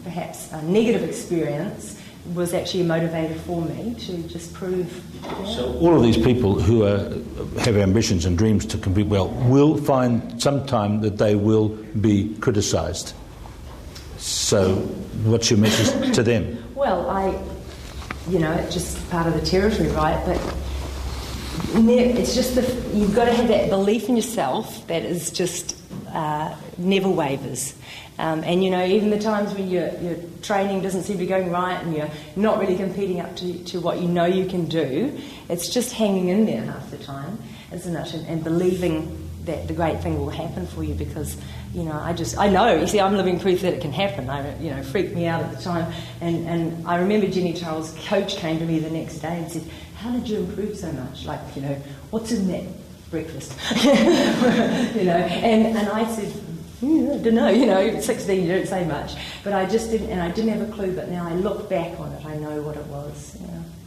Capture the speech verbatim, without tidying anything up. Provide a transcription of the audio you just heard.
perhaps a negative experience was actually a motivator for me to just prove. Yeah. So all of these people who are, have ambitions and dreams to compete well will find sometime that they will be criticised. So what's your message to them? Well, I, you know, it's just part of the territory, right? But it's just the, you've got to have that belief in yourself that is just uh, never wavers. Um, and, you know, even the times when your, your training doesn't seem to be going right and you're not really competing up to, to what you know you can do, it's just hanging in there half the time, isn't it? And, and believing that the great thing will happen for you because, you know, I just, I know, you see, I'm living proof that it can happen. I, you know, freaked me out at the time. And, and I remember Jenny Charles' coach came to me the next day and said, how did you improve so much? Like, you know, what's in that breakfast? you know, and, and I said, yeah, I don't know, you know, at sixteen you don't say much. But I just didn't, and I didn't have a clue, but now I look back on it, I know what it was, you know.